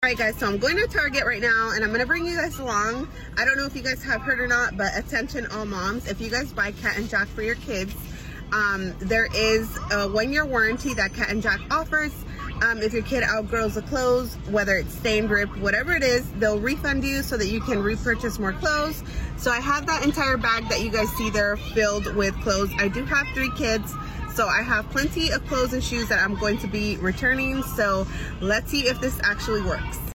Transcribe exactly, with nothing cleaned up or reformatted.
Alright guys, so I'm going to Target right now and I'm going to bring you guys along. I don't know if you guys have heard or not, but attention all moms, if you guys buy Cat and Jack for your kids, um, there is a one-year warranty that Cat and Jack offers. Um, if your kid outgrows the clothes, whether it's stained, ripped, whatever it is, they'll refund you so that you can repurchase more clothes. So I have that entire bag that you guys see there filled with clothes. I do have three kids, so I have plenty of clothes and shoes that I'm going to be returning. So let's see if this actually works.